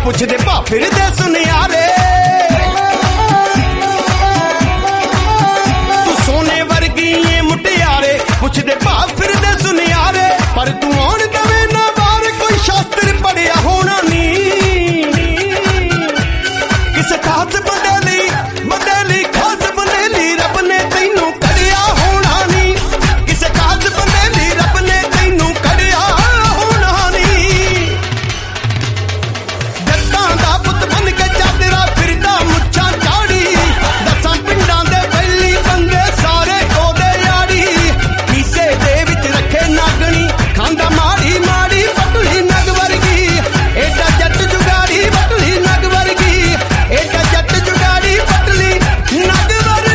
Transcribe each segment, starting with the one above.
ਪੁੱਛਦੇ ਭਾ ਫਿਰਦੇ ਸੁਨਿਆਰੇ। ਤੂੰ ਸੋਨੇ ਵਰਗੀ ਏ ਮੁਟਿਆਰੇ, ਪੁੱਛਦੇ ਭਾ ਫਿਰਦੇ ਸੁਨਿਆਰੇ। ਪਰ ਤੂੰ ਆਉਣ ਦਵੇਂ ਨਾ ਬਾਹਰ, ਕੋਈ ਸ਼ਾਸਤਰ ਪੜਿਆ ਹੋਣਾ ਨੀ। ਕਿਸੇ ਖਾਸ ਬੰਦੇ ਲਈ ਖਾਸ ਬੰਦੇ ਲਈ ਰੱਬ ਨੇ ਤੈਨੂੰ ਕੜਿਆ ਹੋਣਾ ਨੀ। ਕਿਸੇ ਖਾਸ ਬੰਦੇ ਲਈ ਰੱਬ ਨੇ ਤੈਨੂੰ ਕੜਿਆ ਹੋਣਾ ਨੀ। ਜੱਟਾਂ ਦਾ ਪੁੱਤ ਬਣ ਕੇ ਚਾਦਰਾ ਫਿਰਦਾ ਮੁੱਛਾਂ ਚਾੜੀ, ਦਸਾਂ ਪਿੰਡਾਂ ਦੇ ਪਹਿਲੀ ਬੰਦੇ ਸਾਰੇ ਉਹਦੇ ਯਾਰੀ। ਕੀਸੇ ਦੇ ਵਿੱਚ ਰੱਖੇ ਨਾਗਣੀ, ਖਾਂਦਾ ਮਾੜੀ ਮਾੜੀ ਪਟਲੀ ਨਗ ਵਰਗੀ। ਏਡਾ ਜੱਟ ਜੁਗਾੜੀ ਪਟਲੀ ਨਗ ਵਰਗੀ, ਏਡਾ ਜੱਟ ਜੁਗਾੜੀ ਪਟਲੀ ਨਗ ਵਰਗੀ।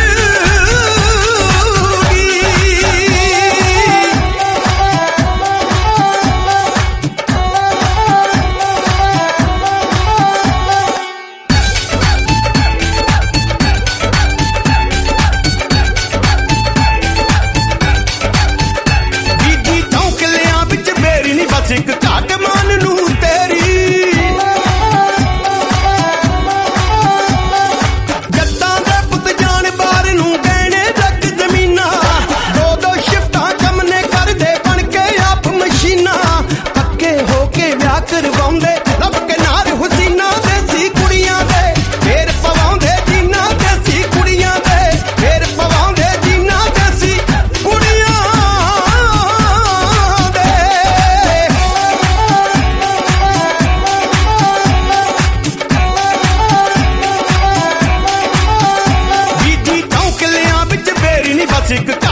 ਜੀਜੀ ਚੌਂਕਲਿਆਂ ਵਿੱਚ ਬੇਰੀ ਨੀ ਬਸ ਇੱਕ ਘਾਟ ਮਾਨ ਨੂੰ ਤੇਰੀ। ਜੱਟਾਂ ਦੇ ਪੁੱਤ ਜਾਣ ਬਾਰ ਨੂੰ ਗਹਿਣੇ ਰੱਖ ਜ਼ਮੀਨਾਂ, ਦੋ ਦੋ ਸ਼ਿਫਟਾਂ ਕੰਮ ਨੇ ਕਰਦੇ ਬਣ ਕੇ ਆਪ ਮਸ਼ੀਨਾਂ। ਪੱਕੇ ਹੋ ਕੇ ਵਿਆਹ ਕਰਵਾਉਂਦੇ ਲੱਭ ਕੇ ਨਾਰ ਹੁਸੀਨਾ, ਦੇਸੀ ਕੁੜੀਆਂ ਦੇ ਫੇਰ ਪਵਾਉਂਦੇ ਜੀਨਾ। ਦੇਸੀ ਕੁੜੀਆਂ ਦੇ ਫੇਰ ਪਵਾਉਂਦੇ ਜੀਨਾ, ਦੇਸੀ ਕੁੜੀਆਂ ਦੇ। ਜੀਜੀ ਚੌਂਕਲਿਆਂ ਵਿੱਚ ਬੇਰੀ ਨੀ ਬਸ ਇੱਕ